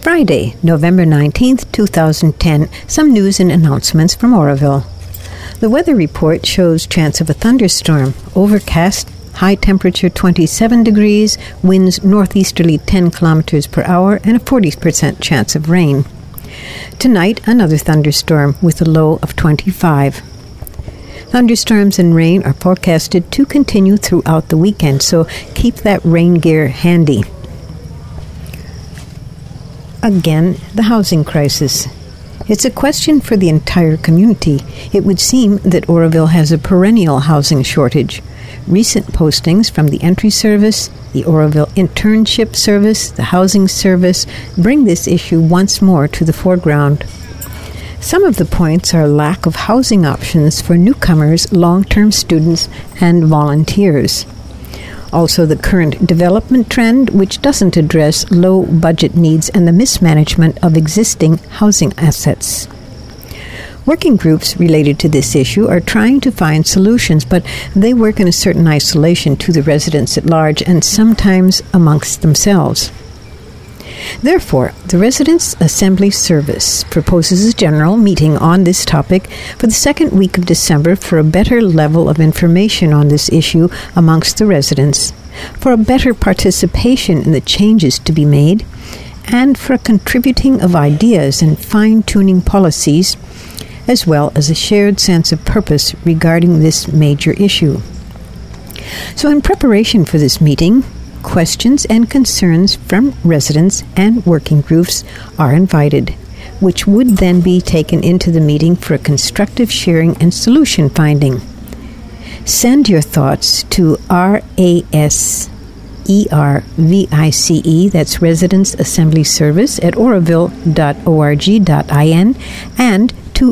Friday, November 19th, 2010. Some news and announcements from Oroville. The weather report shows chance of a thunderstorm. Overcast, high temperature 27 degrees, winds northeasterly 10 kilometers per hour, and a 40% chance of rain. Tonight, another thunderstorm with a low of 25. Thunderstorms and rain are forecasted to continue throughout the weekend, so keep that rain gear handy. Again, the housing crisis. It's a question for the entire community. It would seem that Oroville has a perennial housing shortage. Recent postings from the Entry Service, the Oroville Internship Service, the Housing Service bring this issue once more to the foreground. Some of the points are lack of housing options for newcomers, long-term students, and volunteers. Also, the current development trend, which doesn't address low budget needs and the mismanagement of existing housing assets. Working groups related to this issue are trying to find solutions, but they work in a certain isolation to the residents at large and sometimes amongst themselves. Therefore, the Residents' Assembly Service proposes a general meeting on this topic for the second week of December for a better level of information on this issue amongst the residents, for a better participation in the changes to be made, and for a contributing of ideas and fine-tuning policies, as well as a shared sense of purpose regarding this major issue. So in preparation for this meeting, questions and concerns from residents and working groups are invited, which would then be taken into the meeting for a constructive sharing and solution finding. Send your thoughts to RASERVICE, that's Residents Assembly Service at oroville.org.in, and to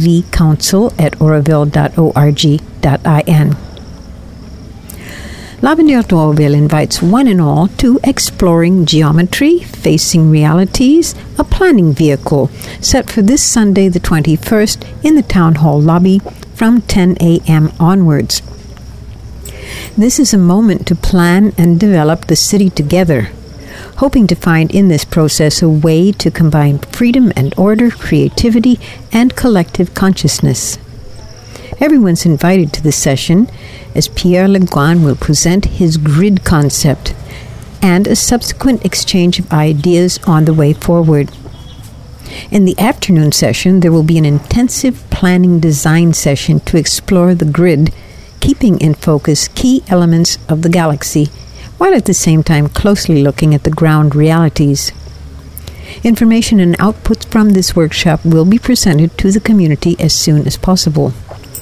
avcouncil@oroville.org.in. L'Avenir d'Oroville invites one and all to Exploring Geometry, Facing Realities, a planning vehicle, set for this Sunday the 21st in the Town Hall lobby from 10 a.m. onwards. This is a moment to plan and develop the city together, hoping to find in this process a way to combine freedom and order, creativity, and collective consciousness. Everyone's invited to the session, as Pierre Leguan will present his grid concept and a subsequent exchange of ideas on the way forward. In the afternoon session, there will be an intensive planning design session to explore the grid, keeping in focus key elements of the galaxy, while at the same time closely looking at the ground realities. Information and outputs from this workshop will be presented to the community as soon as possible.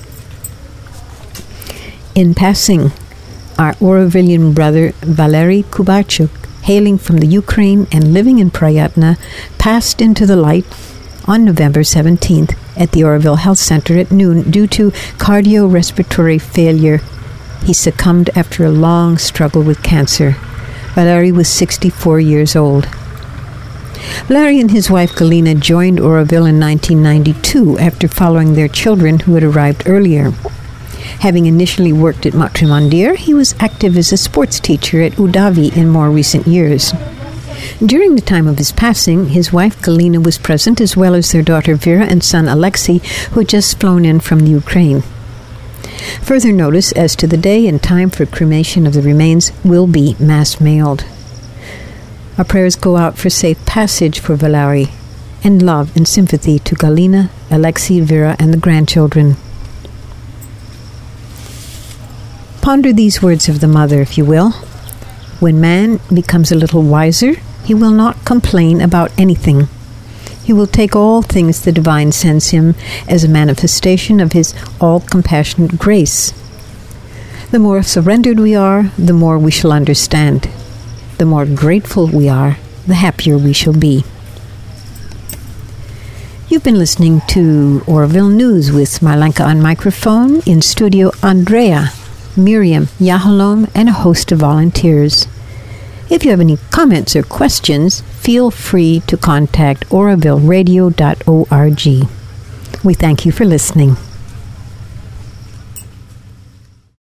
In passing, our Orovillian brother Valery Kubarchuk, hailing from the Ukraine and living in Prayatna, passed into the light on November 17th at the Oroville Health Center at noon due to cardiorespiratory failure. He succumbed after a long struggle with cancer. Valery was 64 years old. Valery and his wife Galina joined Oroville in 1992 after following their children who had arrived earlier. Having initially worked at Matrimandir, he was active as a sports teacher at Udavi in more recent years. During the time of his passing, his wife Galina was present, as well as their daughter Vera and son Alexei, who had just flown in from the Ukraine. Further notice as to the day and time for cremation of the remains will be mass-mailed. Our prayers go out for safe passage for Valery, and love and sympathy to Galina, Alexei, Vera, and the grandchildren. Ponder these words of the mother, if you will. When man becomes a little wiser, he will not complain about anything. He will take all things the divine sends him as a manifestation of his all-compassionate grace. The more surrendered we are, the more we shall understand. The more grateful we are, the happier we shall be. You've been listening to Oroville News with Marlenka on microphone, in studio Andrea, Miriam, Yahalom, and a host of volunteers. If you have any comments or questions, feel free to contact orovilleradio.org. We thank you for listening.